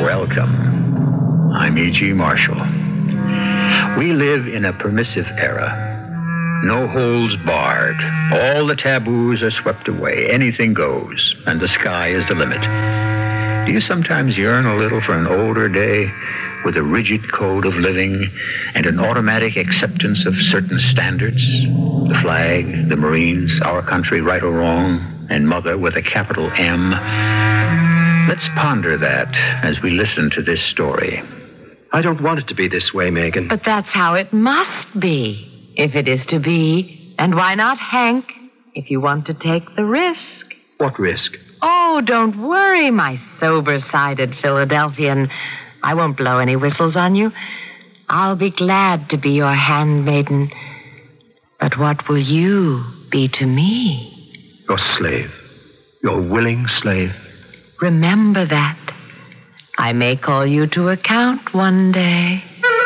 Welcome. I'm E.G. Marshall. We live in a permissive era. No holds barred. All the taboos are swept away. Anything goes, and the sky is the limit. Do you sometimes yearn a little for an older day with a rigid code of living and an automatic acceptance of certain standards? The flag, the Marines, our country, right or wrong, and Mother with a capital M. Let's ponder that as we listen to this story. I don't want it to be this way, Megan. But that's how it must be, if it is to be. And why not Hank, if you want to take the risk? What risk? Oh, don't worry, my sober-sided Philadelphian. I won't blow any whistles on you. I'll be glad to be your handmaiden. But what will you be to me? Your slave. Your willing slave. Remember that. I may call you to account one day.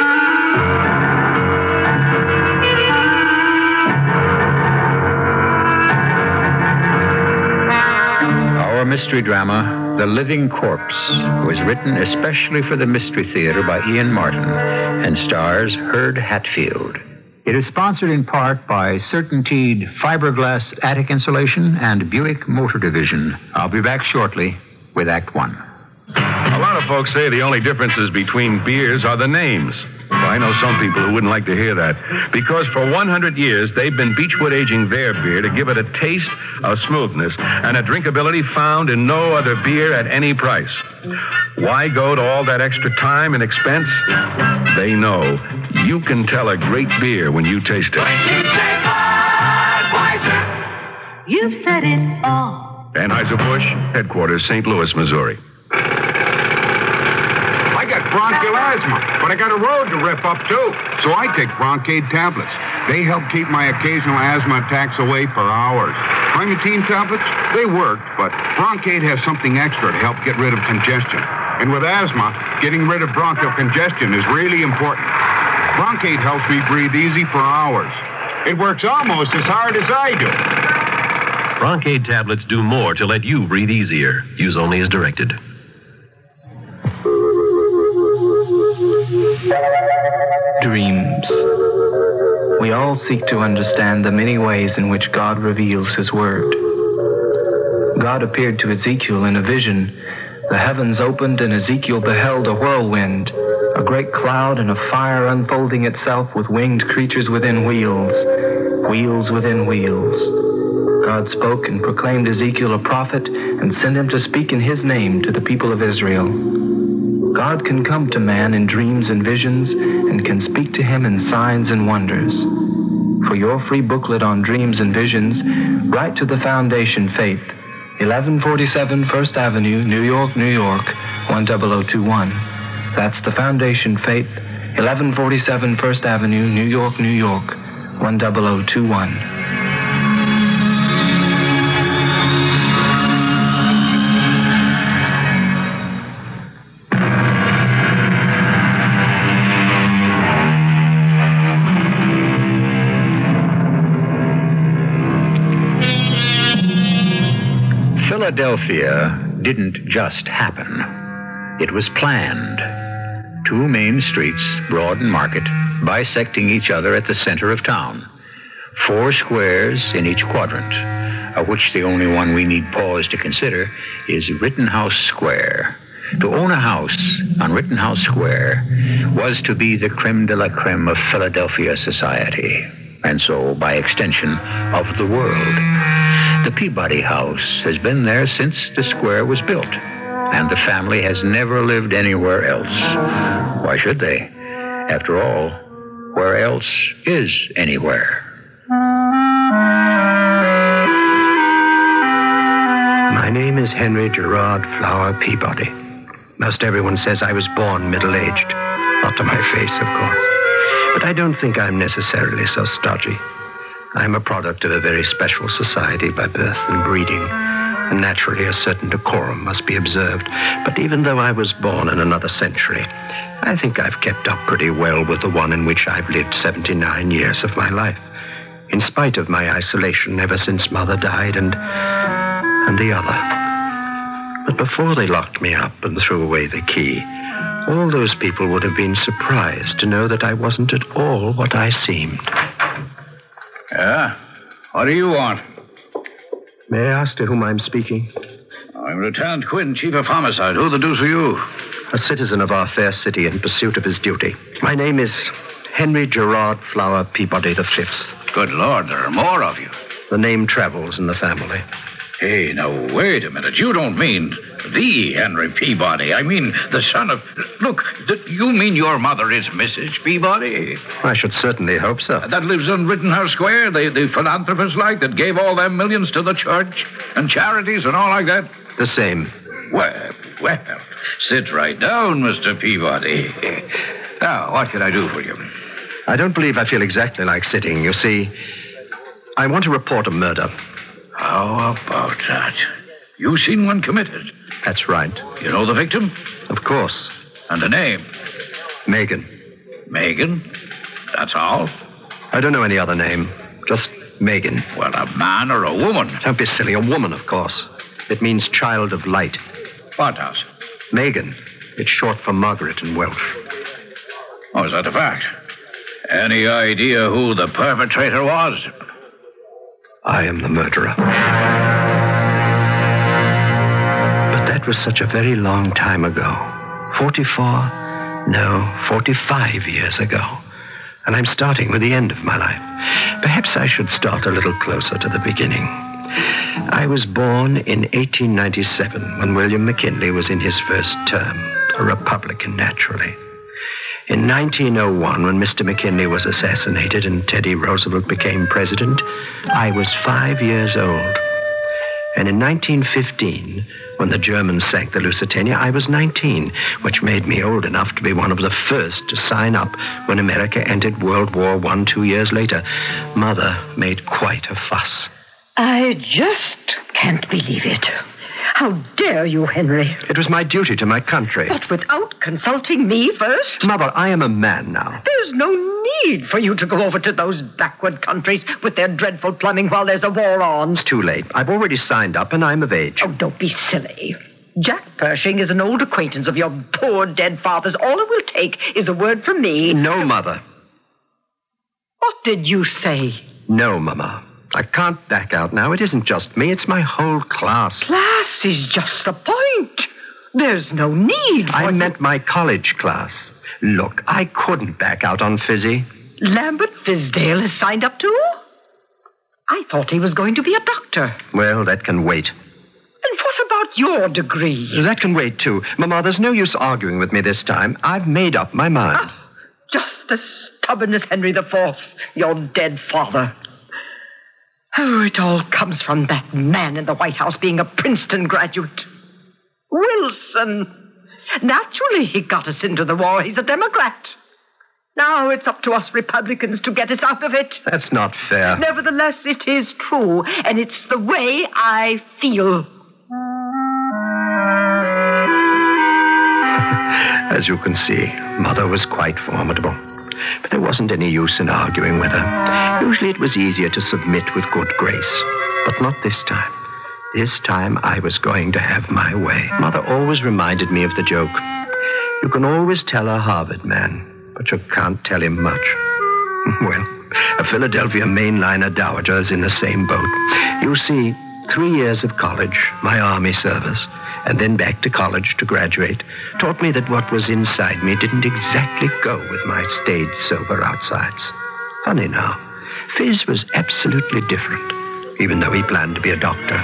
Our mystery drama, The Living Corpse, was written especially for the Mystery Theater by Ian Martin and stars Hurd Hatfield. It is sponsored in part by CertainTeed Fiberglass Attic Insulation and Buick Motor Division. I'll be back shortly with Act One. A lot of folks say the only differences between beers are the names. Well, I know some people who wouldn't like to hear that, because for 100 years they've been Beechwood aging their beer to give it a taste, a smoothness, and a drinkability found in no other beer at any price. Why go to all that extra time and expense? They know you can tell a great beer when you taste it. You've said it all. Anheuser-Busch, headquarters, St. Louis, Missouri. I got bronchial asthma, but I got a road to rip up, too. So I take Broncaid tablets. They help keep my occasional asthma attacks away for hours. Primatine tablets, they work, but Broncaid has something extra to help get rid of congestion. And with asthma, getting rid of bronchial congestion is really important. Broncaid helps me breathe easy for hours. It works almost as hard as I do. Broncaid tablets do more to let you breathe easier. Use only as directed. Dreams. We all seek to understand the many ways in which God reveals His Word. God appeared to Ezekiel in a vision. The heavens opened, and Ezekiel beheld a whirlwind, a great cloud and a fire unfolding itself with winged creatures within wheels, wheels within wheels. God spoke and proclaimed Ezekiel a prophet and sent him to speak in His name to the people of Israel. God can come to man in dreams and visions and can speak to him in signs and wonders. For your free booklet on dreams and visions, write to the Foundation Faith, 1147 First Avenue, New York, New York, 10021. That's the Foundation Faith, 1147 First Avenue, New York, New York, 10021. Philadelphia didn't just happen. It was planned. Two main streets, Broad and Market, bisecting each other at the center of town. 4 squares in each quadrant, of which the only one we need pause to consider is Rittenhouse Square. To own a house on Rittenhouse Square was to be the creme de la creme of Philadelphia society, and so, by extension, of the world. The Peabody House has been there since the square was built, and the family has never lived anywhere else. Why should they? After all, where else is anywhere? My name is Henry Gerard Flower Peabody. Most everyone says I was born middle-aged. Not to my face, of course. But I don't think I'm necessarily so stodgy. I'm a product of a very special society by birth and breeding, and naturally a certain decorum must be observed. But even though I was born in another century, I think I've kept up pretty well with the one in which I've lived 79 years of my life, in spite of my isolation ever since Mother died and the other. But before they locked me up and threw away the key, all those people would have been surprised to know that I wasn't at all what I seemed. Yeah? What do you want? May I ask to whom I'm speaking? I'm Lieutenant Quinn, Chief of Homicide. Who the deuce are you? A citizen of our fair city in pursuit of his duty. My name is Henry Gerard Flower Peabody V. Good Lord, there are more of you. The name travels in the family. Hey, now, wait a minute. You don't mean the Henry Peabody. I mean the son of... Look, you mean your mother is Mrs. Peabody? I should certainly hope so. That lives on Rittenhouse Square, the philanthropist like that gave all them millions to the church and charities and all like that? The same. Well, sit right down, Mr. Peabody. Now, what can I do for you? I don't believe I feel exactly like sitting. You see, I want to report a murder. How about that? You seen one committed? That's right. You know the victim? Of course. And the name? Megan. Megan? That's all? I don't know any other name. Just Megan. Well, a man or a woman? Don't be silly. A woman, of course. It means child of light. What does? Megan. It's short for Margaret in Welsh. Oh, is that a fact? Any idea who the perpetrator was? I am the murderer. But that was such a very long time ago. 45 years ago. And I'm starting with the end of my life. Perhaps I should start a little closer to the beginning. I was born in 1897 when William McKinley was in his first term, a Republican, naturally. In 1901, when Mr. McKinley was assassinated and Teddy Roosevelt became president, I was 5 years old. And in 1915, when the Germans sank the Lusitania, I was 19, which made me old enough to be one of the first to sign up when America entered World War I 2 years later. Mother made quite a fuss. I just can't believe it. How dare you, Henry? It was my duty to my country. But without consulting me first? Mother, I am a man now. There's no need for you to go over to those backward countries with their dreadful plumbing while there's a war on. It's too late. I've already signed up and I'm of age. Oh, don't be silly. Jack Pershing is an old acquaintance of your poor dead father's. All it will take is a word from me. No, Mother. What did you say? No, Mama. I can't back out now. It isn't just me. It's my whole class. Class is just the point. There's no need for... I meant my college class. Look, I couldn't back out on Fizzy. Lambert Fizdale has signed up too? I thought he was going to be a doctor. Well, that can wait. And what about your degree? That can wait, too. Mama, there's no use arguing with me this time. I've made up my mind. Just as stubborn as Henry IV, your dead father. Oh, it all comes from that man in the White House being a Princeton graduate. Wilson. Naturally, he got us into the war. He's a Democrat. Now it's up to us Republicans to get us out of it. That's not fair. Nevertheless, it is true, and it's the way I feel. As you can see, Mother was quite formidable. But there wasn't any use in arguing with her. Usually it was easier to submit with good grace. But not this time. This time I was going to have my way. Mother always reminded me of the joke. You can always tell a Harvard man, but you can't tell him much. Well, a Philadelphia mainliner dowager is in the same boat. You see, 3 years of college, my army service, and then back to college to graduate, taught me that what was inside me didn't exactly go with my staid, sober outsides. Funny now, Fizz was absolutely different, even though he planned to be a doctor.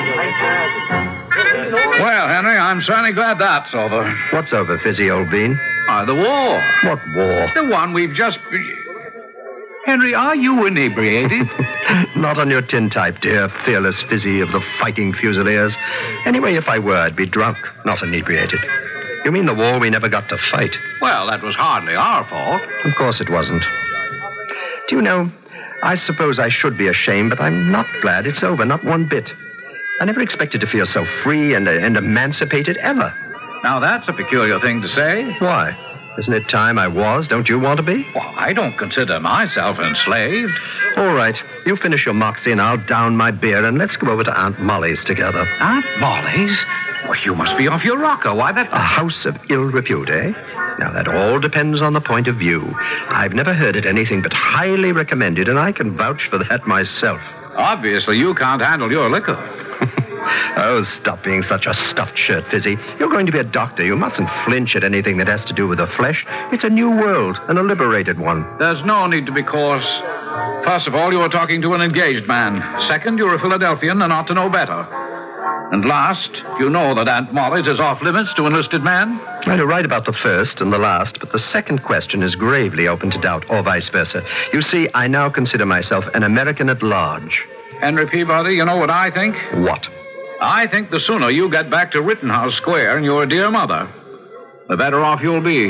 Well, Henry, I'm certainly glad that's over. What's over, Fizzy, old bean? The war. What war? The one we've just... Henry, are you inebriated? Not on your tintype, dear fearless Fizzy of the Fighting Fusiliers. Anyway, if I were, I'd be drunk, not inebriated. You mean the war we never got to fight? Well, that was hardly our fault. Of course it wasn't. Do you know, I suppose I should be ashamed, but I'm not glad it's over, not one bit. I never expected to feel so free and emancipated ever. Now, that's a peculiar thing to say. Why? Isn't it time I was? Don't you want to be? Well, I don't consider myself enslaved. All right. You finish your moxie and I'll down my beer and let's go over to Aunt Molly's together. Aunt Molly's? Well, you must be off your rocker. Why, that... A house of ill repute, eh? Now, that all depends on the point of view. I've never heard it anything but highly recommended, and I can vouch for that myself. Obviously, you can't handle your liquor. Oh, stop being such a stuffed shirt, Fizzy. You're going to be a doctor. You mustn't flinch at anything that has to do with the flesh. It's a new world, and a liberated one. There's no need to be coarse. First of all, you're talking to an engaged man. Second, you're a Philadelphian and ought to know better. And last, you know that Aunt Molly's is off limits to enlisted men? Well, you're right about the first and the last, but the second question is gravely open to doubt, or vice versa. You see, I now consider myself an American at large. Henry Peabody, you know what I think? What? I think the sooner you get back to Rittenhouse Square and your dear mother, the better off you'll be.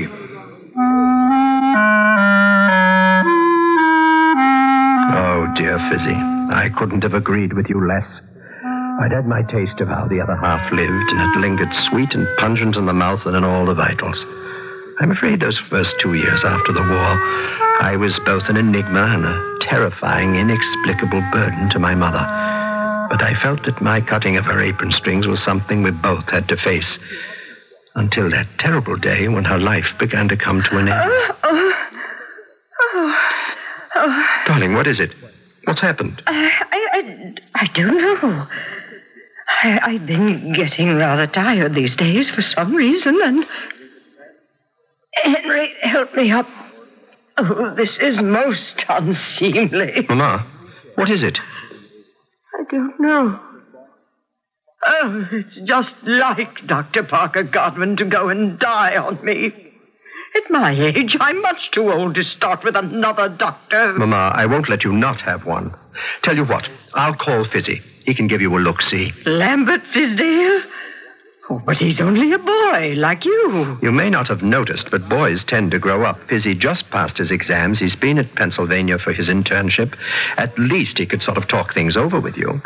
Oh, dear Fizzy, I couldn't have agreed with you less. I'd had my taste of how the other half lived, and it lingered sweet and pungent in the mouth and in all the vitals. I'm afraid those first 2 years after the war, I was both an enigma and a terrifying, inexplicable burden to my mother. But I felt that my cutting of her apron strings was something we both had to face. Until that terrible day when her life began to come to an end. Darling, what is it? What's happened? I don't know. I've been getting rather tired these days for some reason, and... Henry, help me up. Oh, this is most unseemly. Mama, what is it? I don't know. Oh, it's just like Dr. Parker Godwin to go and die on me. At my age, I'm much too old to start with another doctor. Mama, I won't let you not have one. Tell you what, I'll call Fizzy. He can give you a look-see. Lambert Fizdale? Oh, but he's only a boy, like you. You may not have noticed, but boys tend to grow up. Fizzy just passed his exams. He's been at Pennsylvania for his internship. At least he could sort of talk things over with you.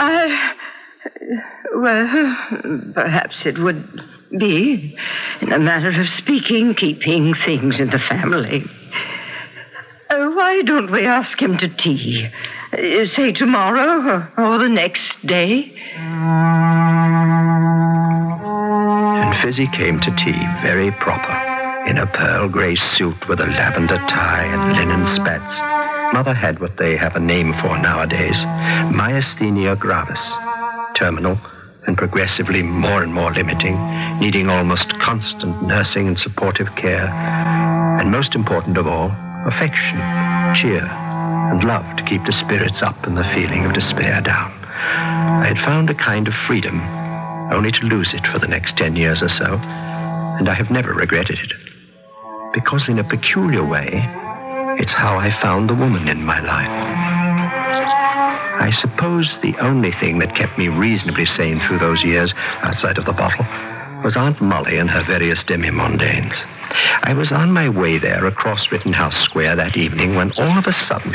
Well, perhaps it would be, in a manner of speaking, keeping things in the family. Why don't we ask him to tea? Say tomorrow or the next day? And Fizzy came to tea very proper, in a pearl gray suit with a lavender tie and linen spats. Mother had what they have a name for nowadays, myasthenia gravis, terminal and progressively more and more limiting, needing almost constant nursing and supportive care, and most important of all, affection, cheer, and love to keep the spirits up and the feeling of despair down. I had found a kind of freedom, only to lose it for the next 10 years or so, and I have never regretted it. Because in a peculiar way, it's how I found the woman in my life. I suppose the only thing that kept me reasonably sane through those years, outside of the bottle, was Aunt Molly and her various demi-mondaines. I was on my way there across Rittenhouse Square that evening when all of a sudden...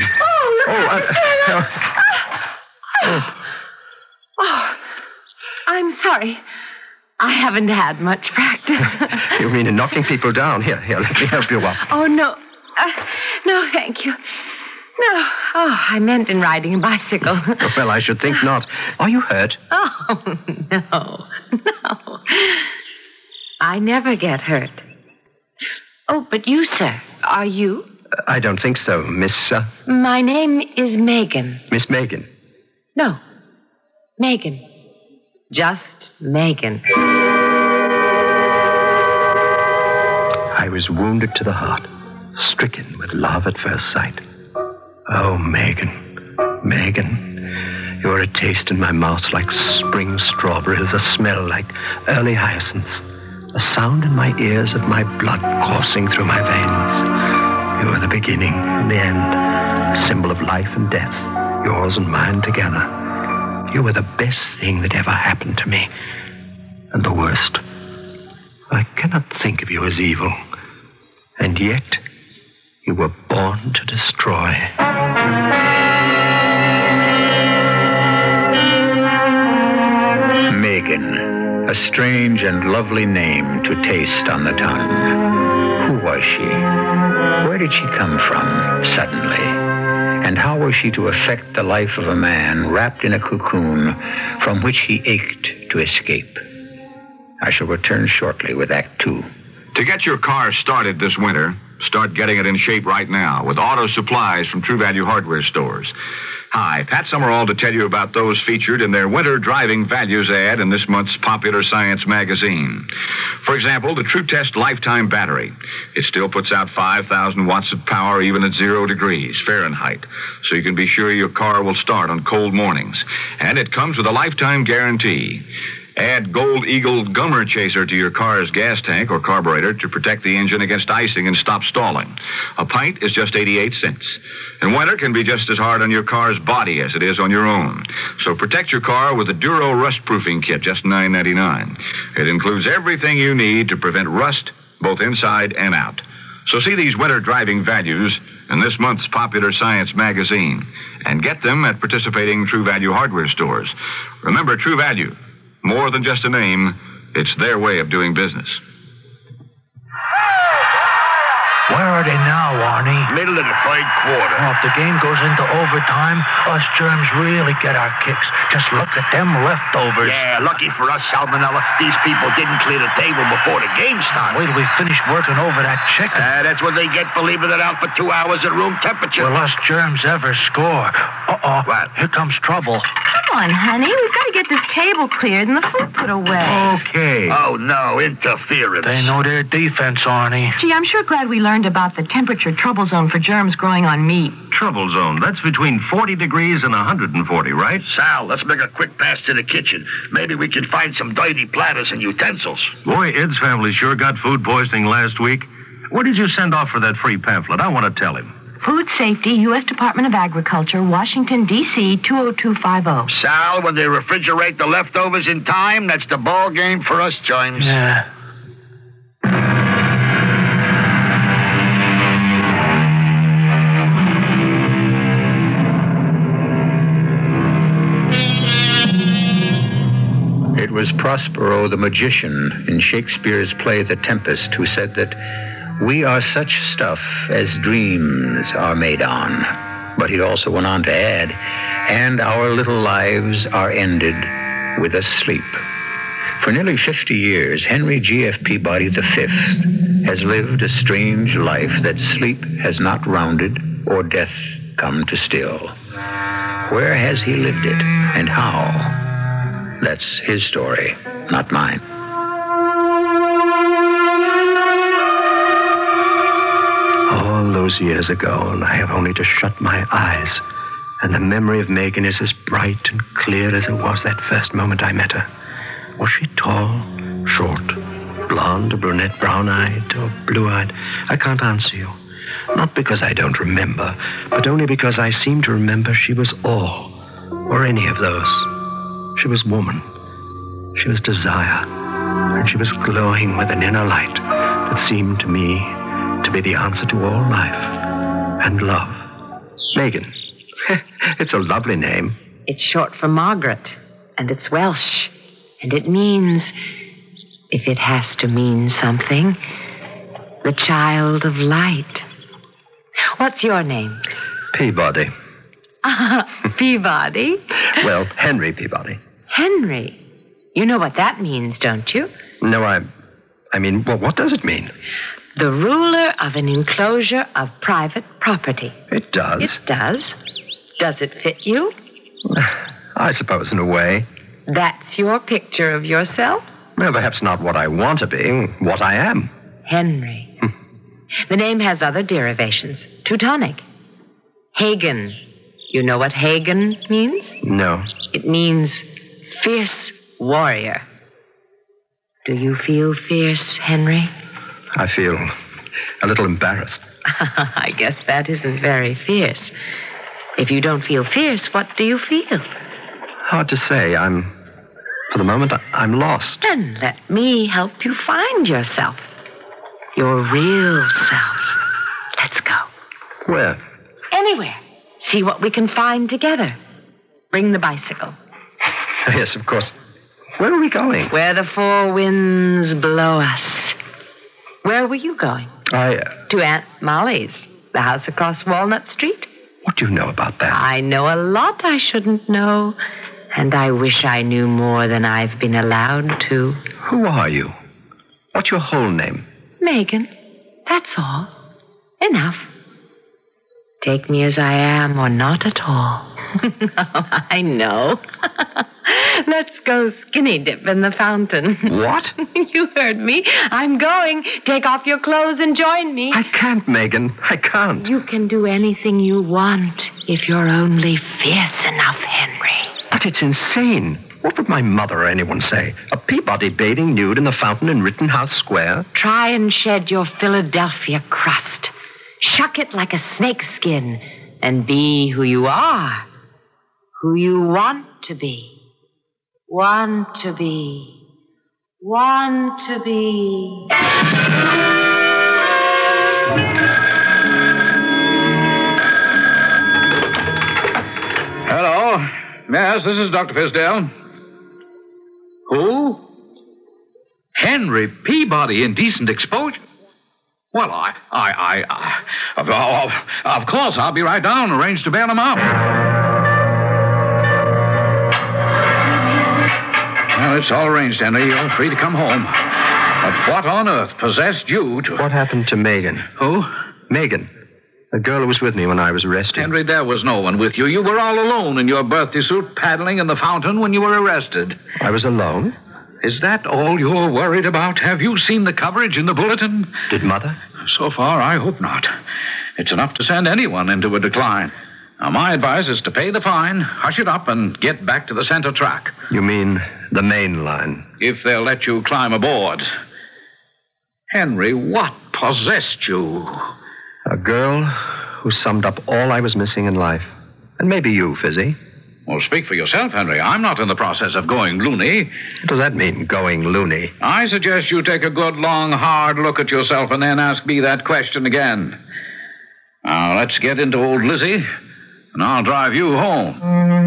I'm sorry. I haven't had much practice. You mean in knocking people down? Here, let me help you up. Oh, no. No, thank you. No. Oh, I meant in riding a bicycle. Well, I should think not. Are you hurt? Oh, no. I never get hurt. Oh, but you, sir, are you? I don't think so, Miss... My name is Megan. Miss Megan? No, Megan. Just Megan. I was wounded to the heart, stricken with love at first sight. Oh, Megan, you're a taste in my mouth like spring strawberries, a smell like early hyacinths, a sound in my ears of my blood coursing through my veins. You are the beginning and the end, a symbol of life and death, yours and mine together. You were the best thing that ever happened to me, and the worst. I cannot think of you as evil, and yet you were born to destroy. Megan, a strange and lovely name to taste on the tongue. Who was she? Where did she come from, suddenly? And how was she to affect the life of a man wrapped in a cocoon from which he ached to escape? I shall return shortly with Act Two. To get your car started this winter, start getting it in shape right now with auto supplies from True Value hardware stores. Hi, Pat Summerall to tell you about those featured in their Winter Driving Values ad in this month's Popular Science magazine. For example, the True Test Lifetime Battery. It still puts out 5,000 watts of power even at 0 degrees Fahrenheit, so you can be sure your car will start on cold mornings. And it comes with a lifetime guarantee. Add Gold Eagle Gummer Chaser to your car's gas tank or carburetor to protect the engine against icing and stop stalling. A pint is just 88 cents. And winter can be just as hard on your car's body as it is on your own. So protect your car with the Duro Rust Proofing Kit, just $9.99. It includes everything you need to prevent rust, both inside and out. So see these winter driving values in this month's Popular Science magazine and get them at participating True Value hardware stores. Remember, True Value, more than just a name, it's their way of doing business. Where are they now, Arnie? Middle of the third quarter. Oh, if the game goes into overtime, us germs really get our kicks. Just look at them leftovers. Yeah, lucky for us, Salmonella, these people didn't clear the table before the game started. Wait till we finish working over that chicken. That's what they get for leaving it out for 2 hours at room temperature. Will us germs ever score? Uh-oh. What? Here comes trouble. Come on, honey. We've got to get this table cleared and the food put away. Okay. Oh, no, interference. They know their defense, Arnie. Gee, I'm sure glad we learned about the temperature trouble zone for germs growing on meat. Trouble zone. That's between 40 degrees and 140, right? Sal, let's make a quick pass to the kitchen. Maybe we can find some dirty platters and utensils. Boy, Ed's family sure got food poisoning last week. What did you send off for that free pamphlet? I want to tell him. Food Safety, U.S. Department of Agriculture, Washington, D.C., 20250. Sal, when they refrigerate the leftovers in time, that's the ball game for us, James. Yeah. It was Prospero the magician in Shakespeare's play The Tempest who said that we are such stuff as dreams are made on. But he also went on to add, and our little lives are ended with a sleep. For nearly 50 years, Henry G.F. Peabody V has lived a strange life that sleep has not rounded or death come to still. Where has he lived it and how? That's his story, not mine. All those years ago, and I have only to shut my eyes, and the memory of Megan is as bright and clear as it was that first moment I met her. Was she tall, short, blonde, or brunette, brown-eyed, or blue-eyed? I can't answer you. Not because I don't remember, but only because I seem to remember she was all, or any of those. She was woman. She was desire. And she was glowing with an inner light that seemed to me to be the answer to all life and love. Megan. It's a lovely name. It's short for Margaret, and it's Welsh. And it means, if it has to mean something, the child of light. What's your name? Peabody. Peabody? Well, Henry Peabody. Henry. You know what that means, don't you? No, I mean, well, what does it mean? The ruler of an enclosure of private property. It does. It does. Does it fit you? I suppose, in a way. That's your picture of yourself? Well, perhaps not what I want to be, what I am. Henry. The name has other derivations. Teutonic. Hagen. You know what Hagen means? No. It means fierce warrior. Do you feel fierce, Henry? I feel a little embarrassed. I guess that isn't very fierce. If you don't feel fierce, what do you feel? Hard to say. For the moment, I'm lost. Then let me help you find yourself. Your real self. Let's go. Where? Anywhere. See what we can find together. Bring the bicycle. Yes, of course. Where are we going? Where the four winds blow us. Where were you going? To Aunt Molly's, the house across Walnut Street. What do you know about that? I know a lot I shouldn't know, and I wish I knew more than I've been allowed to. Who Who are you? What's your whole name? Megan. That's all. Enough. Take me as I am or not at all. I know. Let's go skinny dip in the fountain. What? You heard me. I'm going. Take off your clothes and join me. I can't, Megan. I can't. You can do anything you want if you're only fierce enough, Henry. But it's insane. What would my mother or anyone say? A Peabody bathing nude in the fountain in Rittenhouse Square? Try and shed your Philadelphia crust. Shuck it like a snakeskin and be who you are. Who you want to be. Want to be. Want to be. Hello. Yes, this is Dr. Fisdale. Who? Henry Peabody, indecent exposure? Well, of course, I'll be right down, arrange to bail him out. Well, it's all arranged, Henry. You're free to come home. But what on earth possessed you to... What happened to Megan? Who? Megan. The girl who was with me when I was arrested. Henry, there was no one with you. You were all alone in your birthday suit, paddling in the fountain when you were arrested. I was alone? Is that all you're worried about? Have you seen the coverage in the bulletin? Did Mother? So far, I hope not. It's enough to send anyone into a decline. Now, my advice is to pay the fine, hush it up, and get back to the center track. You mean the main line? If they'll let you climb aboard. Henry, what possessed you? A girl who summed up all I was missing in life. And maybe you, Fizzy. Well, speak for yourself, Henry. I'm not in the process of going loony. What does that mean, going loony? I suggest you take a good, long, hard look at yourself and then ask me that question again. Now, let's get into old Lizzie, and I'll drive you home.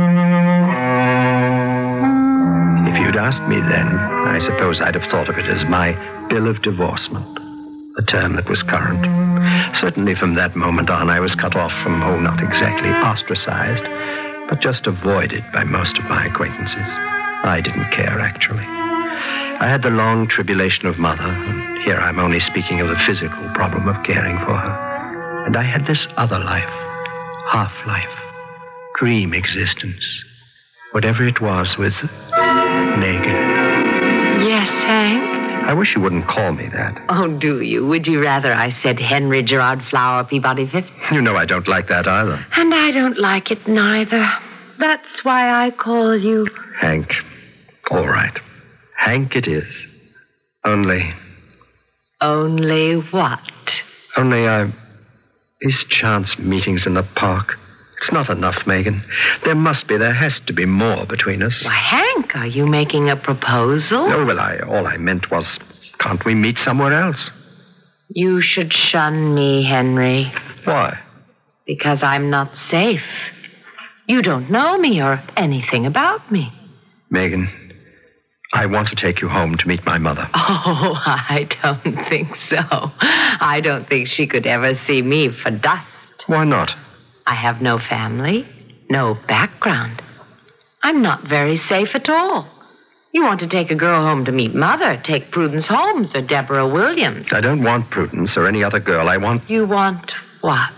If you'd asked me then, I suppose I'd have thought of it as my bill of divorcement, a term that was current. Certainly from that moment on, I was cut off from, not exactly ostracized, but just avoided by most of my acquaintances. I didn't care, actually. I had the long tribulation of Mother, and here I'm only speaking of the physical problem of caring for her. And I had this other life, half-life, dream existence, whatever it was with Megan. Yes, Hank? I wish you wouldn't call me that. Oh, do you? Would you rather I said Henry Gerard Flower Peabody Fifth? You know I don't like that either. And I don't like it neither. That's why I call you... Hank. All right. Hank it is. Only... Only what? Only these chance meetings in the park. It's not enough, Megan. There has to be more between us. Why, Hank, are you making a proposal? No, well, all I meant was, can't we meet somewhere else? You should shun me, Henry. Why? Because I'm not safe. You don't know me or anything about me. Megan, I want to take you home to meet my mother. Oh, I don't think so. I don't think she could ever see me for dust. Why not? I have no family, no background. I'm not very safe at all. You want to take a girl home to meet Mother, take Prudence Holmes or Deborah Williams. I don't want Prudence or any other girl. I want... You want what?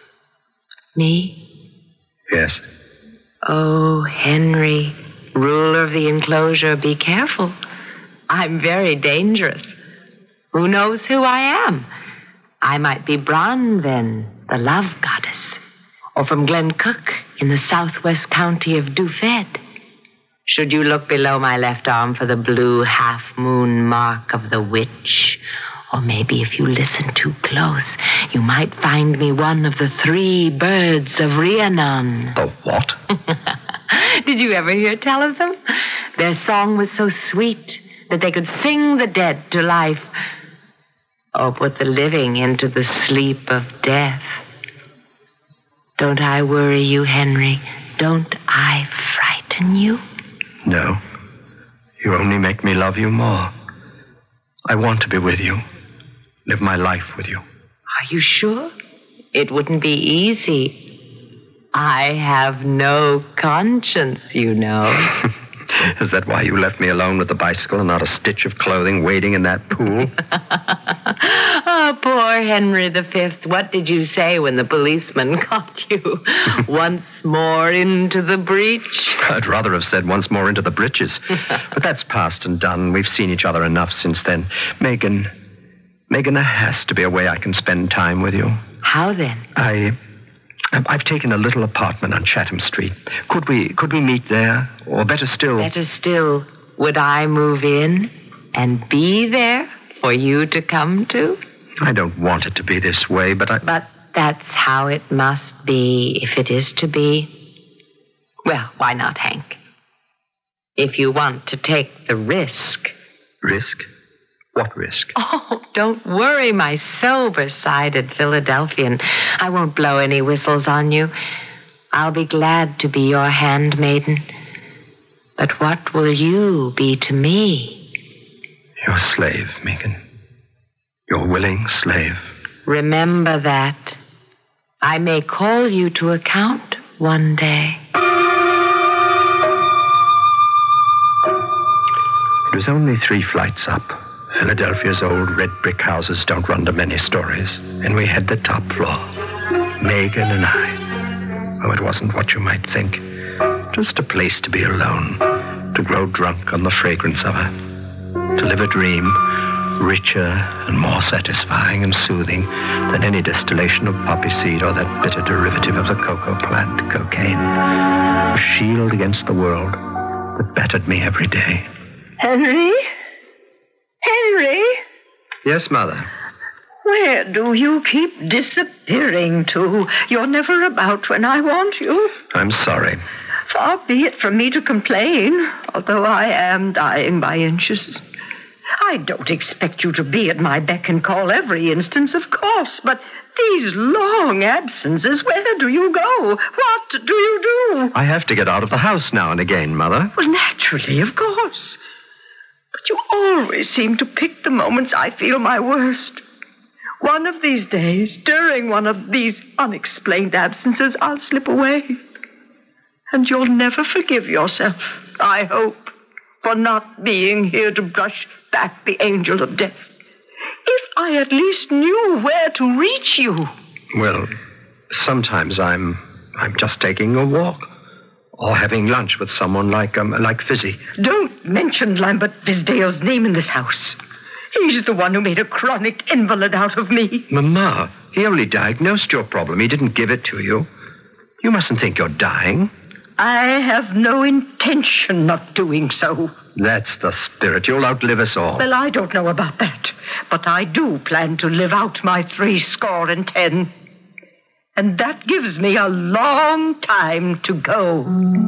Me? Yes. Oh, Henry, ruler of the enclosure, be careful. I'm very dangerous. Who knows who I am? I might be Bronwen, the love goddess, or from Glencook in the southwest county of Dufed. Should you look below my left arm for the blue half-moon mark of the witch, or maybe if you listen too close, you might find me one of the 3 birds of Rhiannon. The what? Did you ever hear tell of them? Their song was so sweet that they could sing the dead to life, or put the living into the sleep of death. Don't I worry you, Henry? Don't I frighten you? No. You only make me love you more. I want to be with you. Live my life with you. Are you sure? It wouldn't be easy. I have no conscience, you know. Is that why you left me alone with the bicycle and not a stitch of clothing wading in that pool? Oh, poor Henry V. What did you say when the policeman caught you? Once more into the breach? I'd rather have said once more into the breeches. But that's past and done. We've seen each other enough since then. Megan, there has to be a way I can spend time with you. How then? I've taken a little apartment on Chatham Street. Could we meet there? Or better still... Better still, would I move in and be there for you to come to? I don't want it to be this way, but But that's how it must be, if it is to be. Well, why not, Hank? If you want to take the risk. Risk? What risk? Oh, don't worry, my sober-sided Philadelphian. I won't blow any whistles on you. I'll be glad to be your handmaiden. But what will you be to me? Your slave, Megan. Your willing slave. Remember that. I may call you to account one day. It was only 3 flights up. Philadelphia's old red brick houses don't run to many stories, and we had the top floor. Megan and I. Oh, it wasn't what you might think. Just a place to be alone, to grow drunk on the fragrance of her, to live a dream richer and more satisfying and soothing than any distillation of poppy seed or that bitter derivative of the cocoa plant, cocaine. A shield against the world that battered me every day. Henry? Henry? Yes, Mother. Where do you keep disappearing to? You're never about when I want you. I'm sorry. Far be it from me to complain, although I am dying by inches. I don't expect you to be at my beck and call every instance, of course, but these long absences, where do you go? What do you do? I have to get out of the house now and again, Mother. Well, naturally, of course. But you always seem to pick the moments I feel my worst. One of these days, during one of these unexplained absences, I'll slip away. And you'll never forgive yourself, I hope, for not being here to brush back the angel of death. If I at least knew where to reach you. Well, sometimes I'm just taking a walk. Or having lunch with someone like Fizzy. Don't mention Lambert Fisdale's name in this house. He's the one who made a chronic invalid out of me. Mama, he only diagnosed your problem. He didn't give it to you. You mustn't think you're dying. I have no intention of doing so. That's the spirit. You'll outlive us all. Well, I don't know about that. But I do plan to live out my 70. And that gives me a long time to go.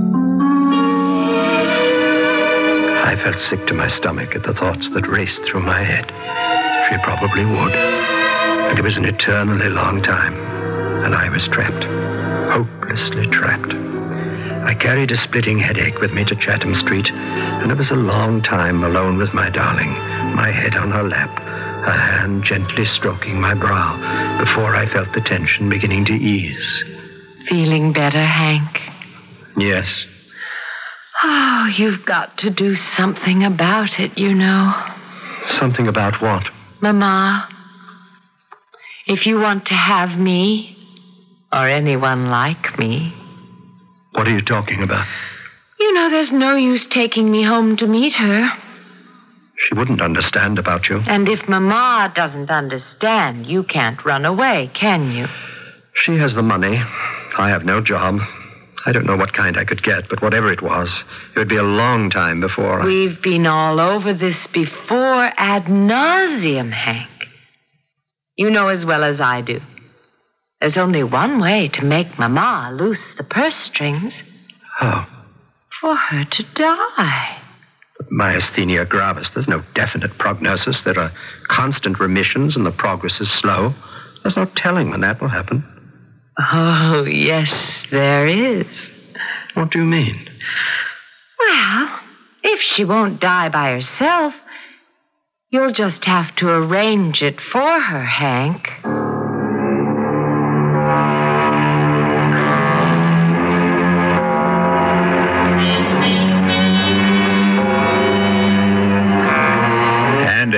I felt sick to my stomach at the thoughts that raced through my head. She probably would. And it was an eternally long time. And I was trapped. Hopelessly trapped. I carried a splitting headache with me to Chatham Street, and it was a long time alone with my darling, my head on her lap, her hand gently stroking my brow, before I felt the tension beginning to ease. Feeling better, Hank? Yes. Oh, you've got to do something about it, you know. Something about what? Mama, if you want to have me, or anyone like me... What are you talking about? You know, there's no use taking me home to meet her. She wouldn't understand about you. And if Mama doesn't understand, you can't run away, can you? She has the money. I have no job. I don't know what kind I could get, but whatever it was, it would be a long time before We've been all over this before ad nauseum, Hank. You know as well as I do. There's only one way to make Mama loose the purse strings. How? For her to die. But myasthenia gravis, there's no definite prognosis. There are constant remissions and the progress is slow. There's no telling when that will happen. Oh, yes, there is. What do you mean? Well, if she won't die by herself, you'll just have to arrange it for her, Hank.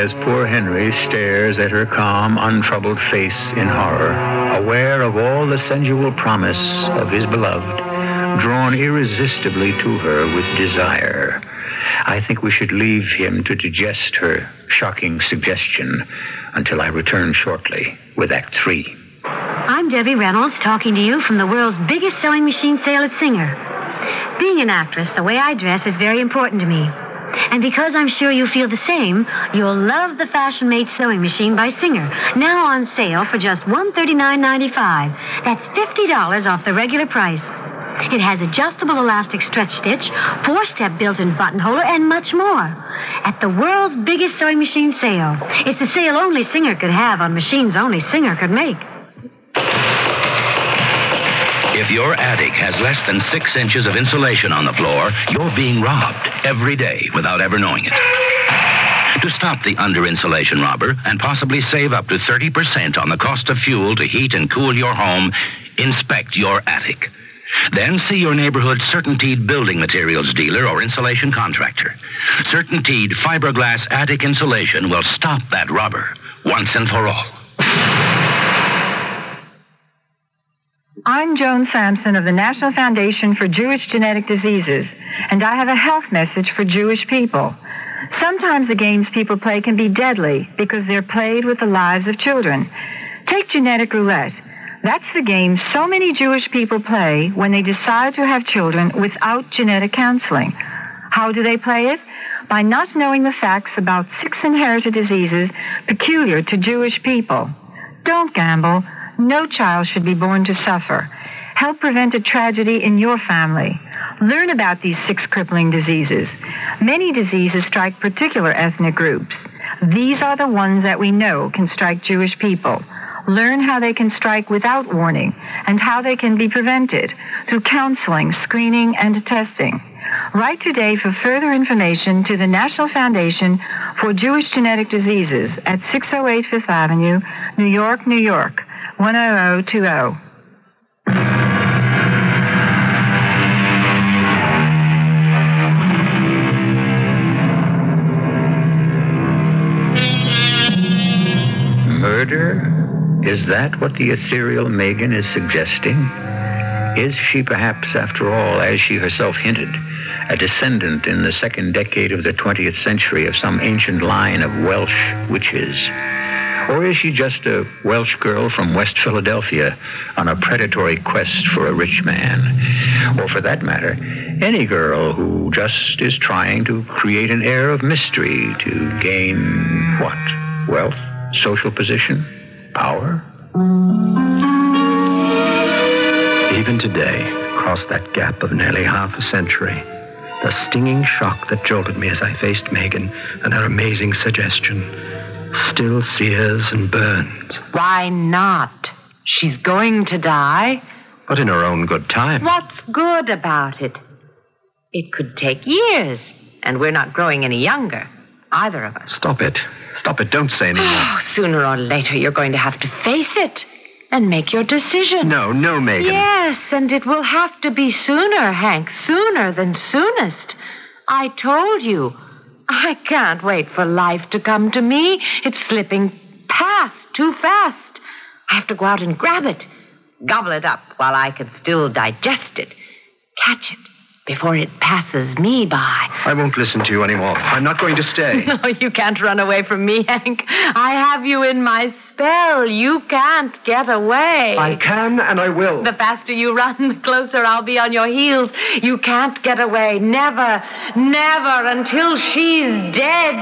as poor Henry stares at her calm, untroubled face in horror, aware of all the sensual promise of his beloved, drawn irresistibly to her with desire. I think we should leave him to digest her shocking suggestion until I return shortly with Act 3. I'm Debbie Reynolds, talking to you from the world's biggest sewing machine sale at Singer. Being an actress, the way I dress is very important to me. And because I'm sure you feel the same, you'll love the Fashion-Made Sewing Machine by Singer, now on sale for just $139.95. That's $50 off the regular price. It has adjustable elastic stretch stitch, 4-step built-in buttonhole, and much more. At the world's biggest sewing machine sale. It's the sale only Singer could have on machines only Singer could make. If your attic has less than 6 inches of insulation on the floor, you're being robbed every day without ever knowing it. To stop the under-insulation robber and possibly save up to 30% on the cost of fuel to heat and cool your home, inspect your attic. Then see your neighborhood Certainteed building materials dealer or insulation contractor. Certainteed fiberglass attic insulation will stop that robber once and for all. I'm Joan Sampson of the National Foundation for Jewish Genetic Diseases, and I have a health message for Jewish people. Sometimes the games people play can be deadly because they're played with the lives of children. Take genetic roulette. That's the game so many Jewish people play when they decide to have children without genetic counseling. How do they play it? By not knowing the facts about 6 inherited diseases peculiar to Jewish people. Don't gamble. No child should be born to suffer. Help prevent a tragedy in your family. Learn about these 6 crippling diseases. Many diseases strike particular ethnic groups. These are the ones that we know can strike Jewish people. Learn how they can strike without warning and how they can be prevented through counseling, screening, and testing. Write today for further information to the National Foundation for Jewish Genetic Diseases at 608 Fifth Avenue, New York, New York, 10020. Murder? Is that what the ethereal Megan is suggesting? Is she perhaps, after all, as she herself hinted, a descendant in the 2nd decade of the 20th century of some ancient line of Welsh witches? Or is she just a Welsh girl from West Philadelphia on a predatory quest for a rich man? Or for that matter, any girl who just is trying to create an air of mystery to gain what? Wealth? Social position? Power? Even today, across that gap of nearly half a century, the stinging shock that jolted me as I faced Megan and her amazing suggestion still sears and burns. Why not? She's going to die. But in her own good time. What's good about it? It could take years, and we're not growing any younger, either of us. Stop it. Stop it. Don't say anything. Oh, sooner or later, you're going to have to face it and make your decision. No, Megan. Yes, and it will have to be sooner, Hank, sooner than soonest. I told you. I can't wait for life to come to me. It's slipping past too fast. I have to go out and grab it, gobble it up while I can still digest it, catch it before it passes me by. I won't listen to you anymore. I'm not going to stay. No, you can't run away from me, Hank. I have you in my spell. You can't get away. I can and I will. The faster you run, the closer I'll be on your heels. You can't get away. Never, never until she's dead.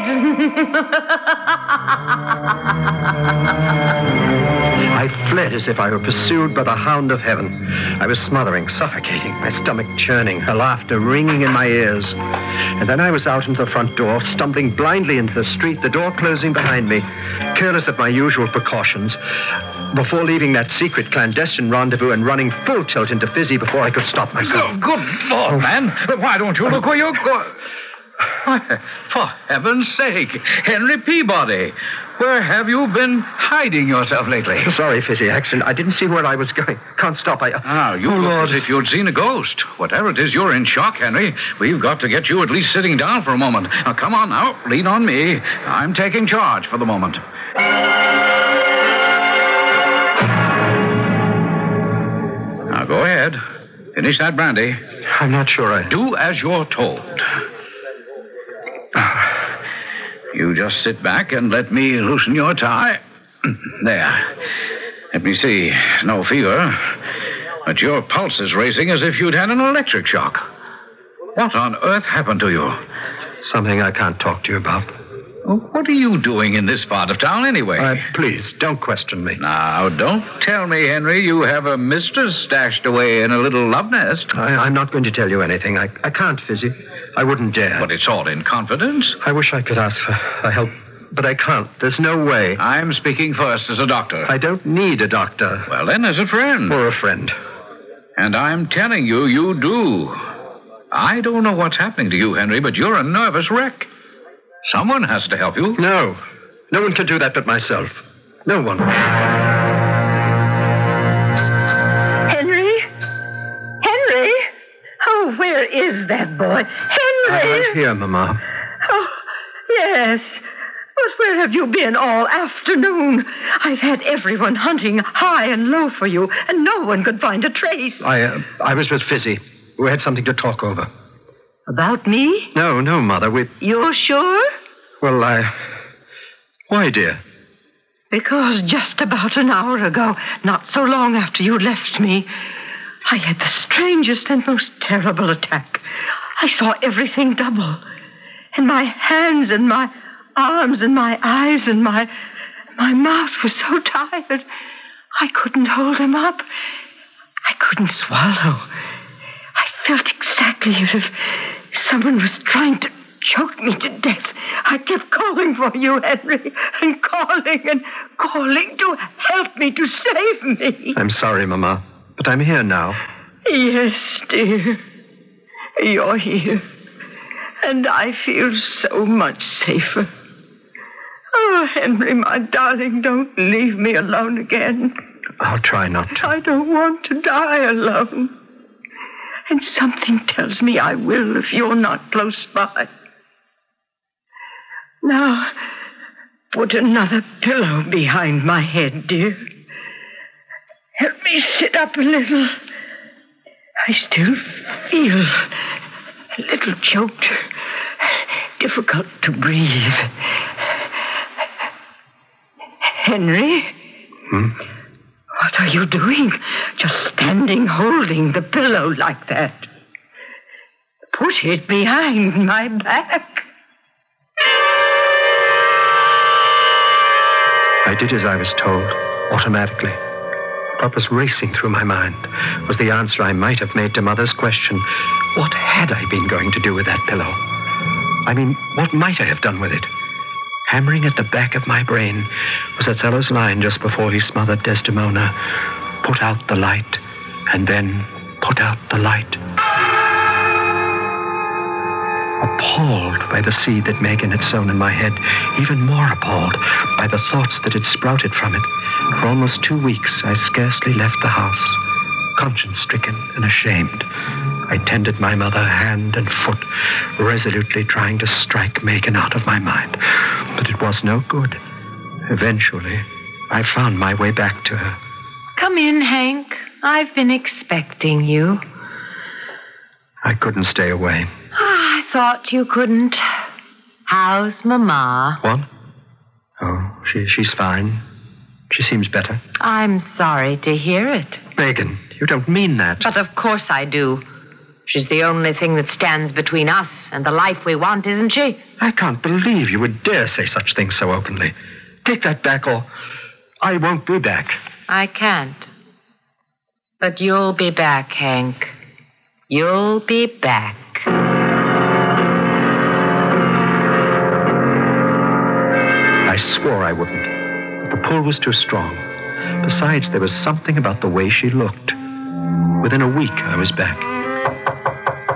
I fled as if I were pursued by the hound of heaven. I was smothering, suffocating, my stomach churning, her laughter ringing in my ears. And then I was out into the front door, stumbling blindly into the street, the door closing behind me, careless of my usual precautions, before leaving that secret clandestine rendezvous and running full tilt into Fizzy before I could stop myself. Good Lord, man. Why don't you look where you're going? For heaven's sake, Henry Peabody. Where have you been hiding yourself lately? Sorry, Fizzy. Accident. I didn't see where I was going. Can't stop. You look as if you'd seen a ghost. Whatever it is, you're in shock, Henry. We've got to get you at least sitting down for a moment. Now, come on now. Lean on me. I'm taking charge for the moment. Now, go ahead. Finish that brandy. I'm not sure I... Do as you're told. You just sit back and let me loosen your tie. There. Let me see. No fever. But your pulse is racing as if you'd had an electric shock. What on earth happened to you? Something I can't talk to you about. Oh, what are you doing in this part of town anyway? Please, don't question me. Now, don't tell me, Henry, you have a mistress stashed away in a little love nest. I'm not going to tell you anything. I can't, Fizzy. I wouldn't dare. But it's all in confidence. I wish I could ask for help, but I can't. There's no way. I'm speaking first as a doctor. I don't need a doctor. Well, then, as a friend. Or a friend. And I'm telling you, you do. I don't know what's happening to you, Henry, but you're a nervous wreck. Someone has to help you. No. No one can do that but myself. No one. Henry? Henry? Oh, where is that boy? Henry! I'm right here, Mama. Oh, yes. But where have you been all afternoon? I've had everyone hunting high and low for you, and no one could find a trace. I was with Fizzy. We had something to talk over. About me? No, Mother. You're sure? Well, Why, dear? Because just about an hour ago, not so long after you left me, I had the strangest and most terrible attack. I saw everything double. And my hands and my arms and my eyes and my mouth were so tired, I couldn't hold them up. I couldn't swallow. I felt exactly as if someone was trying to choke me to death. I kept calling for you, Henry, and calling to help me, to save me. I'm sorry, Mama, but I'm here now. Yes, dear. You're here. And I feel so much safer. Oh, Henry, my darling, don't leave me alone again. I'll try not to. I don't want to die alone. And something tells me I will if you're not close by. Now, put another pillow behind my head, dear. Help me sit up a little. I still feel a little choked, difficult to breathe. Henry? What are you doing? Just standing holding the pillow like that. Put it behind my back. I did as I was told, automatically. What was racing through my mind was the answer I might have made to Mother's question, what had I been going to do with that pillow? I mean, what might I have done with it? Hammering at the back of my brain was Othello's line just before he smothered Desdemona, put out the light, and then put out the light. Appalled by the seed that Megan had sown in my head, even more appalled by the thoughts that had sprouted from it. For almost 2 weeks, I scarcely left the house, conscience-stricken and ashamed. I tended my mother hand and foot, resolutely trying to strike Megan out of my mind. But it was no good. Eventually, I found my way back to her. Come in, Hank. I've been expecting you. I couldn't stay away. I thought you couldn't. How's Mama? What? Oh, she's fine. She seems better. I'm sorry to hear it. Megan, you don't mean that. But of course I do. She's the only thing that stands between us and the life we want, isn't she? I can't believe you would dare say such things so openly. Take that back or I won't be back. I can't. But you'll be back, Hank. You'll be back. I swore I wouldn't. But the pull was too strong. Besides, there was something about the way she looked. Within a week, I was back.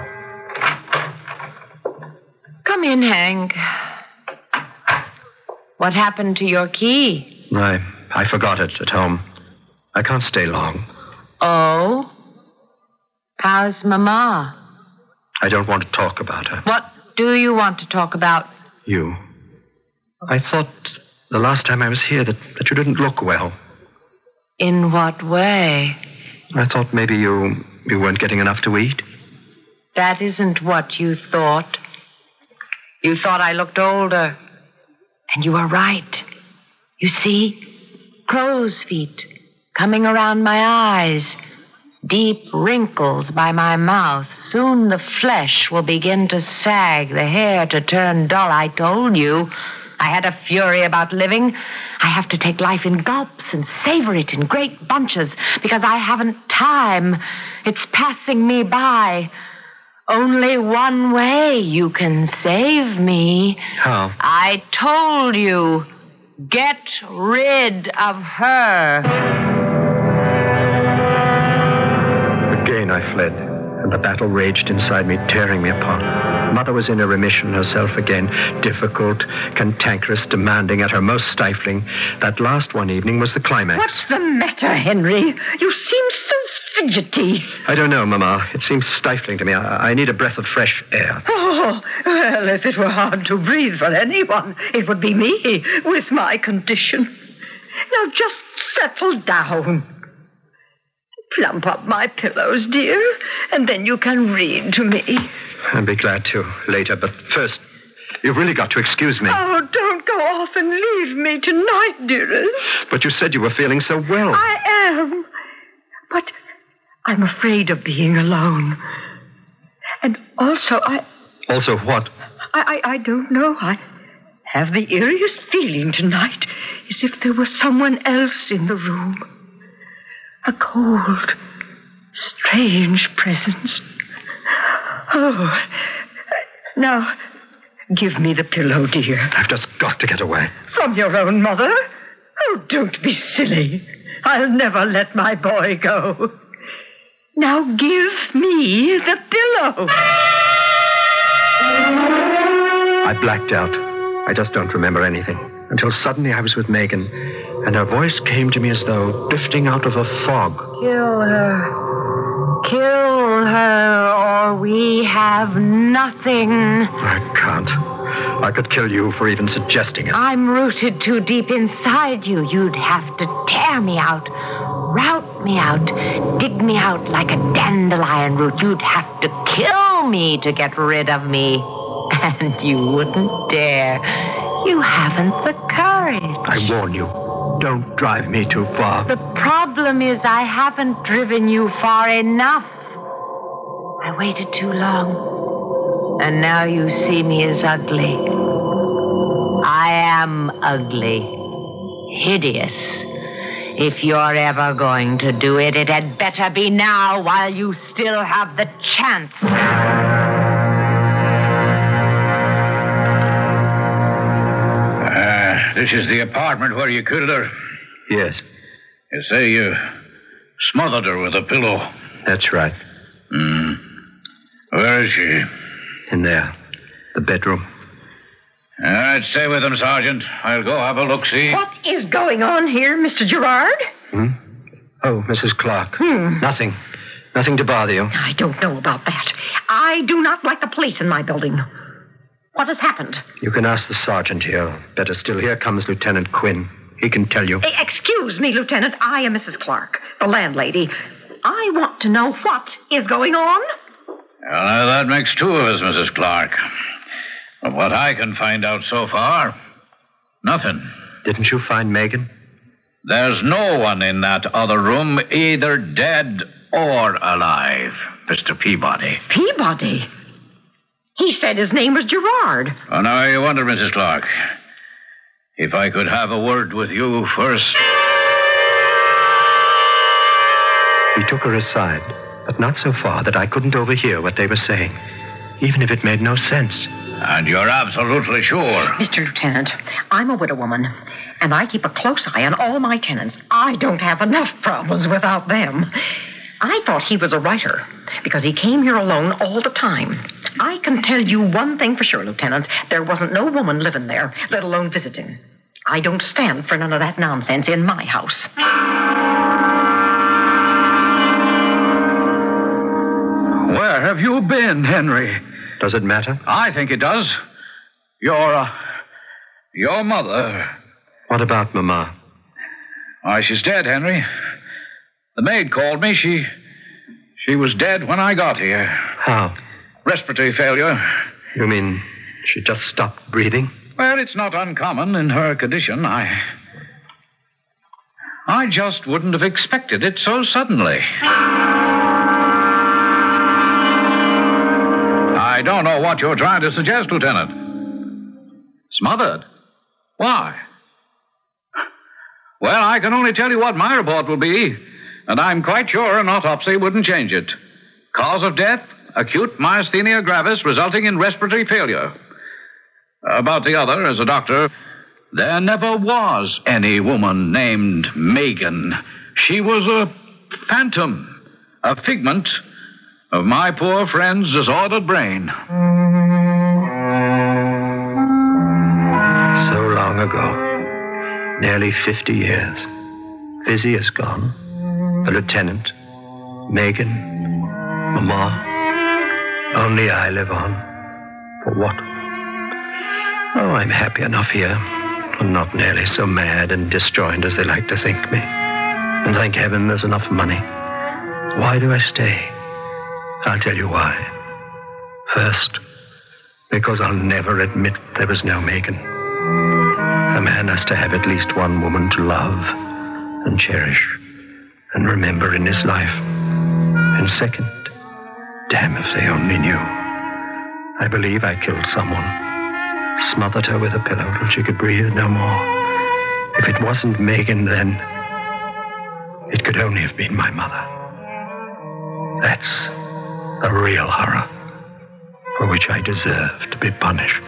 Come in, Hank. What happened to your key? I forgot it at home. I can't stay long. Oh? How's Mama? I don't want to talk about her. What do you want to talk about? You. I thought the last time I was here that you didn't look well. In what way? I thought maybe you weren't getting enough to eat. That isn't what you thought. You thought I looked older. And you were right. You see? Crow's feet coming around my eyes. Deep wrinkles by my mouth. Soon the flesh will begin to sag, the hair to turn dull. I told you. I had a fury about living. I have to take life in gulps and savor it in great bunches because I haven't time. It's passing me by. Only one way you can save me. How? I told you. Get rid of her. Again I fled, and the battle raged inside me, tearing me apart. Mother was in a remission herself again, difficult, cantankerous, demanding at her most stifling. That last one evening was the climax. What's the matter, Henry? You seem so fidgety. I don't know, Mama. It seems stifling to me. I need a breath of fresh air. Oh, well, if it were hard to breathe for anyone, it would be me with my condition. Now just settle down. Plump up my pillows, dear, and then you can read to me. I'll be glad to later, but first, you've really got to excuse me. Oh, don't go off and leave me tonight, dearest. But you said you were feeling so well. I am, but I'm afraid of being alone. And also, Also what? I don't know. I have the eeriest feeling tonight, as if there was someone else in the room. A cold, strange presence. Oh, now, give me the pillow, dear. I've just got to get away. From your own mother? Oh, don't be silly. I'll never let my boy go. Now give me the pillow. I blacked out. I just don't remember anything. Until suddenly I was with Megan, and her voice came to me as though drifting out of a fog. Kill her. Kill her, or we have nothing. I can't. I could kill you for even suggesting it. I'm rooted too deep inside you. You'd have to tear me out, rout me out, dig me out like a dandelion root. You'd have to kill me to get rid of me. And you wouldn't dare. You haven't the courage. I warn you, don't drive me too far. The problem is I haven't driven you far enough. I waited too long. And now you see me as ugly. I am ugly. Hideous. If you're ever going to do it, it had better be now while you still have the chance. This is the apartment where you killed her? Yes. You say you smothered her with a pillow. That's right. Where is she? In there. The bedroom. All right, stay with him, Sergeant. I'll go have a look-see. What is going on here, Mr. Gerard? Oh, Mrs. Clark. Nothing. Nothing to bother you. I don't know about that. I do not like the police in my building. What has happened? You can ask the sergeant here. Better still, here comes Lieutenant Quinn. He can tell you. Excuse me, Lieutenant. I am Mrs. Clark, the landlady. I want to know what is going on. Well, now that makes two of us, Mrs. Clark. From what I can find out so far, nothing. Didn't you find Megan? There's no one in that other room, either dead or alive, Mr. Peabody. Peabody? He said his name was Gerard. Oh, now you wonder, Mrs. Clark, if I could have a word with you first. He took her aside, but not so far that I couldn't overhear what they were saying, even if it made no sense. And you're absolutely sure? Mr. Lieutenant, I'm a widow woman, and I keep a close eye on all my tenants. I don't have enough problems without them. I thought he was a writer, because he came here alone all the time. I can tell you one thing for sure, Lieutenant. There wasn't no woman living there, let alone visiting. I don't stand for none of that nonsense in my house. Where have you been, Henry? Does it matter? I think it does. Your mother. What about Mama? Why, she's dead, Henry. The maid called me. She was dead when I got here. How? Respiratory failure. You mean she just stopped breathing? Well, it's not uncommon in her condition. I just wouldn't have expected it so suddenly. I don't know what you're trying to suggest, Lieutenant. Smothered? Why? Well, I can only tell you what my report will be, and I'm quite sure an autopsy wouldn't change it. Cause of death, acute myasthenia gravis resulting in respiratory failure. About the other, as a doctor, there never was any woman named Megan. She was a phantom, a figment of my poor friend's disordered brain. So long ago, nearly 50 years. Fizzy is gone. The lieutenant, Megan, Mama. Only I live on. For what? Oh, I'm happy enough here. I'm not nearly so mad and disjoined as they like to think me. And thank heaven there's enough money. Why do I stay? I'll tell you why. First, because I'll never admit there was no Megan. A man has to have at least one woman to love and cherish and remember in his life. And second, damn if they only knew. I believe I killed someone. Smothered her with a pillow till she could breathe no more. If it wasn't Megan, then it could only have been my mother. That's a real horror for which I deserve to be punished.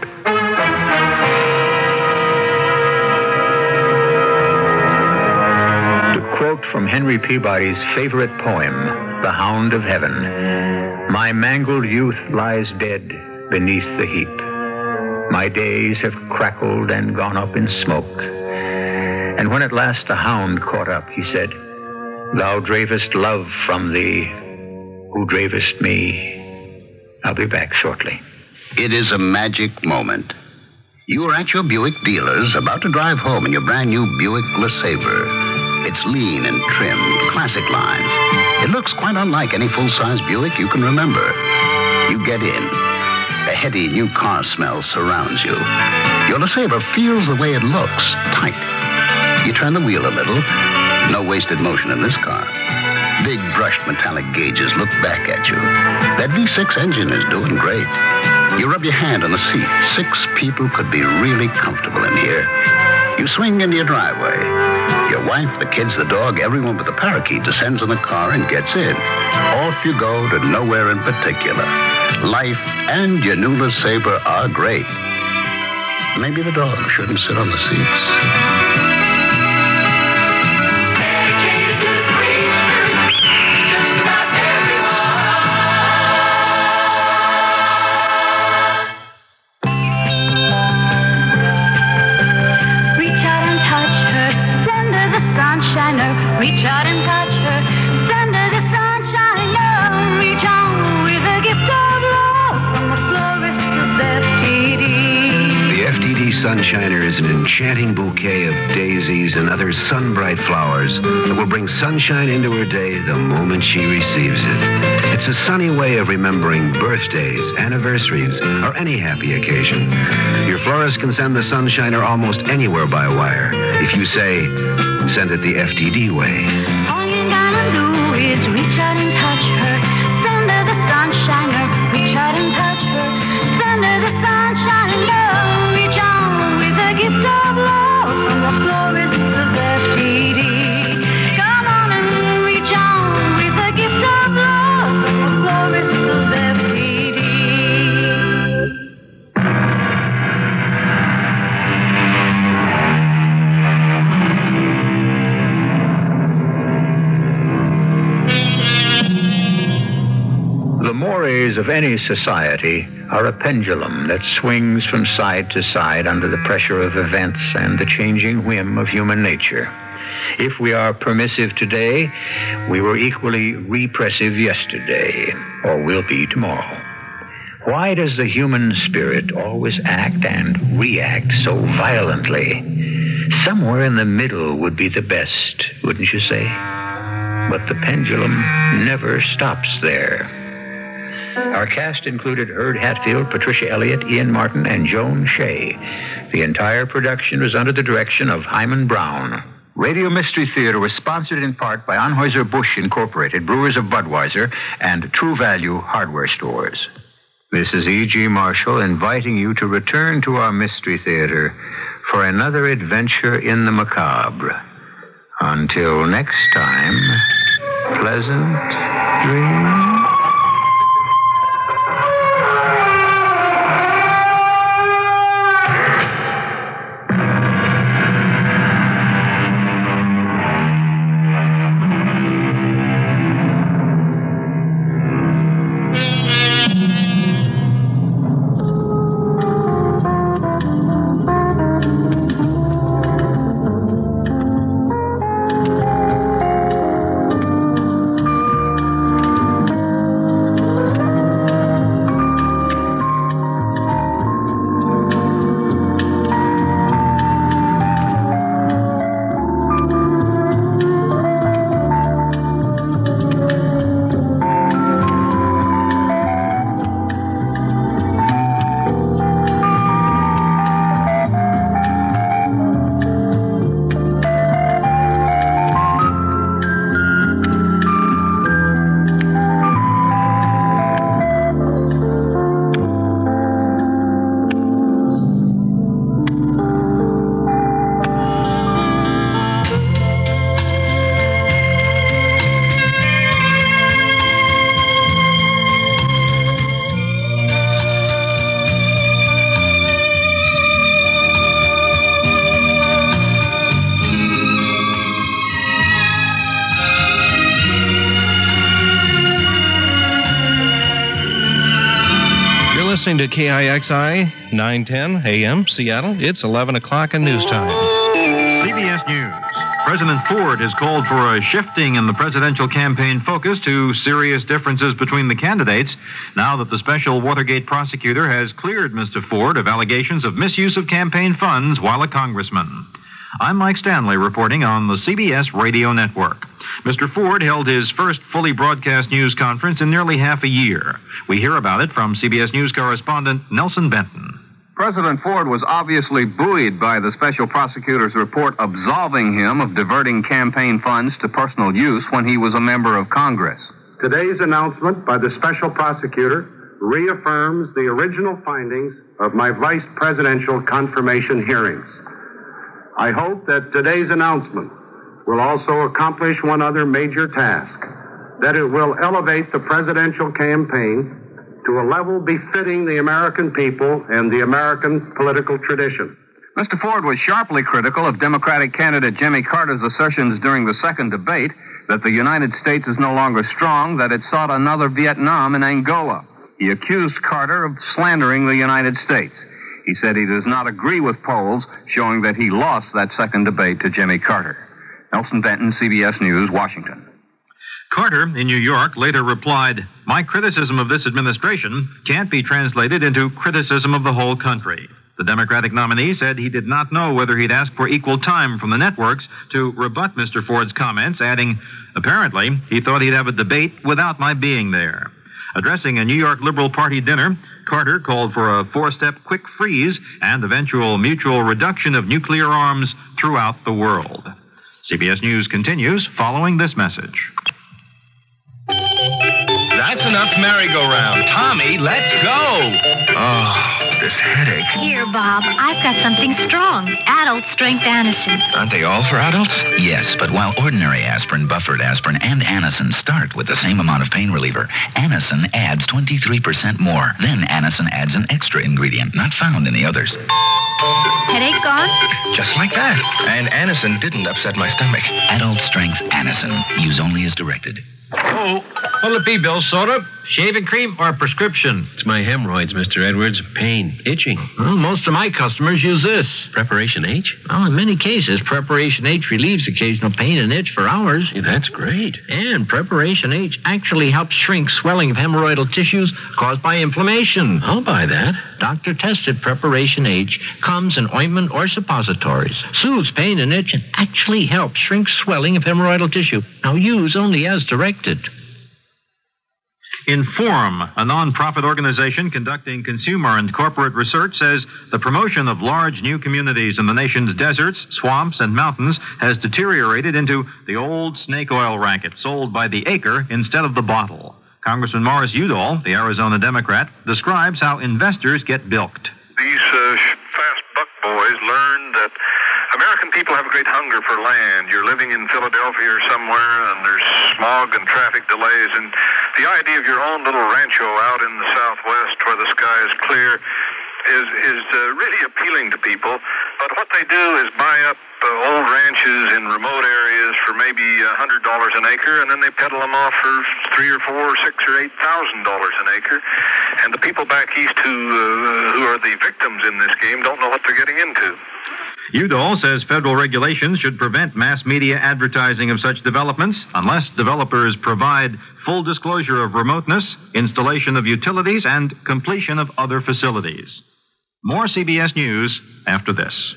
To quote from Henry Peabody's favorite poem, The Hound of Heaven, my mangled youth lies dead beneath the heap. My days have crackled and gone up in smoke. And when at last the hound caught up, he said, Thou dravest love from thee, who dravest me. I'll be back shortly. It is a magic moment. You are at your Buick dealer's, about to drive home in your brand new Buick LeSabre. It's lean and trimmed, classic lines. It looks quite unlike any full-size Buick you can remember. You get in. A heady new car smell surrounds you. Your LeSabre feels the way it looks, tight. You turn the wheel a little. No wasted motion in this car. Big brushed metallic gauges look back at you. That V6 engine is doing great. You rub your hand on the seat. 6 people could be really comfortable in here. You swing into your driveway. Your wife, the kids, the dog, everyone but the parakeet descends on the car and gets in. Off you go to nowhere in particular. Life and your new LeSabre are great. Maybe the dog shouldn't sit on the seats. Reach out and touch her, send her the sunshine, love. Reach on with a gift of love from the florist of FTD. The FTD Sunshiner is an enchanting bouquet of daisies and other sun-bright flowers that will bring sunshine into her day the moment she receives it. It's a sunny way of remembering birthdays, anniversaries, or any happy occasion. Your florist can send the Sunshiner almost anywhere by wire. If you say, send it the FTD way. All you gotta do is reach out and touch her. Send her the sunshiner. Reach out and touch her. Send her the sunshine, love. Reach on with a gift of love from the florists of FTD. Come on and reach on with a gift of love from the florists of FTD. The mores of any society are a pendulum that swings from side to side under the pressure of events and the changing whim of human nature. If we are permissive today, we were equally repressive yesterday, or will be tomorrow. Why does the human spirit always act and react so violently? Somewhere in the middle would be the best, wouldn't you say? But the pendulum never stops there. Our cast included Herb Hatfield, Patricia Elliott, Ian Martin, and Joan Shea. The entire production was under the direction of Hyman Brown. Radio Mystery Theater was sponsored in part by Anheuser-Busch Incorporated, Brewers of Budweiser, and True Value Hardware Stores. This is E.G. Marshall inviting you to return to our Mystery Theater for another adventure in the macabre. Until next time, pleasant dreams. Listening to KIXI 910 AM Seattle. It's 11 o'clock in news time. CBS News. President Ford has called for a shifting in the presidential campaign focus to serious differences between the candidates now that the special Watergate prosecutor has cleared Mr. Ford of allegations of misuse of campaign funds while a congressman. I'm Mike Stanley reporting on the CBS Radio Network. Mr. Ford held his first fully broadcast news conference in nearly half a year. We hear about it from CBS News correspondent Nelson Benton. President Ford was obviously buoyed by the special prosecutor's report absolving him of diverting campaign funds to personal use when he was a member of Congress. Today's announcement by the special prosecutor reaffirms the original findings of my vice presidential confirmation hearings. I hope that today's announcement will also accomplish one other major task, that it will elevate the presidential campaign to a level befitting the American people and the American political tradition. Mr. Ford was sharply critical of Democratic candidate Jimmy Carter's assertions during the second debate that the United States is no longer strong, that it sought another Vietnam in Angola. He accused Carter of slandering the United States. He said he does not agree with polls showing that he lost that second debate to Jimmy Carter. Nelson Benton, CBS News, Washington. Carter, in New York, later replied, "My criticism of this administration can't be translated into criticism of the whole country." The Democratic nominee said he did not know whether he'd ask for equal time from the networks to rebut Mr. Ford's comments, adding, "Apparently, he thought he'd have a debate without my being there." Addressing a New York Liberal Party dinner, Carter called for a four-step quick freeze and eventual mutual reduction of nuclear arms throughout the world. CBS News continues following this message. That's enough merry-go-round. Tommy, let's go. Oh, this headache. Here, Bob, I've got something strong. Adult strength Anacin. Aren't they all for adults? Yes, but while ordinary aspirin, buffered aspirin, and Anacin start with the same amount of pain reliever, Anacin adds 23% more. Then Anacin adds an extra ingredient not found in the others. Headache gone? Just like that. And Anacin didn't upset my stomach. Adult strength Anacin. Use only as directed. Oh. What'll it be, Bill? Soda, shaving cream, or a prescription? It's my hemorrhoids, Mr. Edwards. Pain, itching. Well, most of my customers use this. Preparation H? Well, in many cases, Preparation H relieves occasional pain and itch for hours. Yeah, that's great. And Preparation H actually helps shrink swelling of hemorrhoidal tissues caused by inflammation. I'll buy that. Doctor-tested Preparation H comes in ointment or suppositories, soothes pain and itch, and actually helps shrink swelling of hemorrhoidal tissue. Now use only as directed. Inform, a non-profit organization conducting consumer and corporate research, says the promotion of large new communities in the nation's deserts, swamps, and mountains has deteriorated into the old snake oil racket sold by the acre instead of the bottle. Congressman Morris Udall, the Arizona Democrat, describes how investors get bilked. These fast buck boys learned that American people have a great hunger for land. You're living in Philadelphia or somewhere, and there's smog and traffic delays, and the idea of your own little rancho out in the Southwest where the sky is clear is really appealing to people. But what they do is buy up old ranches in remote areas for maybe $100 an acre, and then they peddle them off for $3,000 or $4,000 or $6,000 or $8,000 an acre. And the people back east who are the victims in this game don't know what they're getting into. Udall says federal regulations should prevent mass media advertising of such developments unless developers provide full disclosure of remoteness, installation of utilities, and completion of other facilities. More CBS News after this.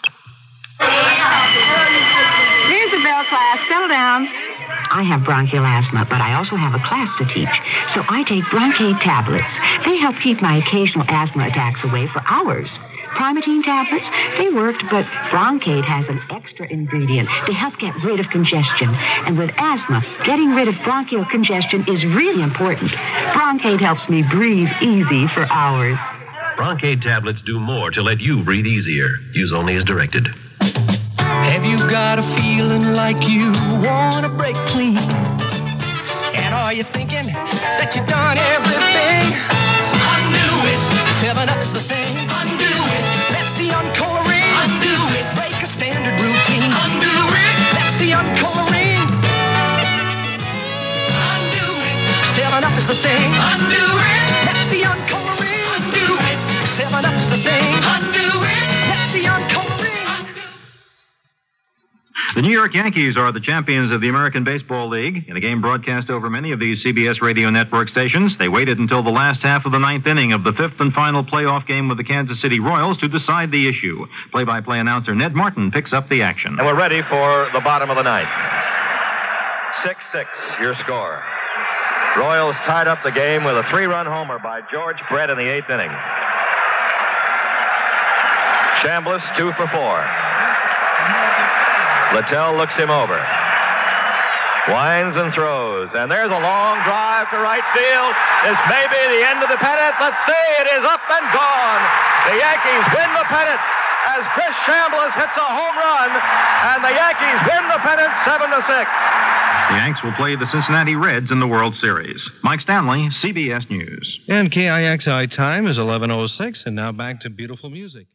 Here's the bell class. Settle down. I have bronchial asthma, but I also have a class to teach. So I take Broncaid tablets. They help keep my occasional asthma attacks away for hours. Primatine tablets, they worked, but Broncaid has an extra ingredient to help get rid of congestion. And with asthma, getting rid of bronchial congestion is really important. Broncaid helps me breathe easy for hours. Broncaid tablets do more to let you breathe easier. Use only as directed. Have you got a feeling like you want to break clean? And are you thinking that you've done everything? Undo it. 7-Up's the thing. Undo it. Let's see uncoloring. Undo it. Break a standard routine. Undo it. Let's see uncoloring. Undo it. 7-Up is the thing. Undo it. Let's see uncoloring. Undo it. 7-Up is the thing. Undo it. Let's see uncoloring. The New York Yankees are the champions of the American Baseball League. In a game broadcast over many of these CBS radio network stations, they waited until the last half of the ninth inning of the fifth and final playoff game with the Kansas City Royals to decide the issue. Play-by-play announcer Ned Martin picks up the action. And we're ready for the bottom of the ninth. 6-6, your score. Royals tied up the game with a 3-run homer by George Brett in the eighth inning. Chambliss 2 for 4. Littell looks him over. Winds and throws. And there's a long drive to right field. This may be the end of the pennant. Let's see. It is up and gone. The Yankees win the pennant as Chris Chambliss hits a home run. And the Yankees win the pennant 7-6. The Yanks will play the Cincinnati Reds in the World Series. Mike Stanley, CBS News. And KIXI time is 11:06, and now back to beautiful music.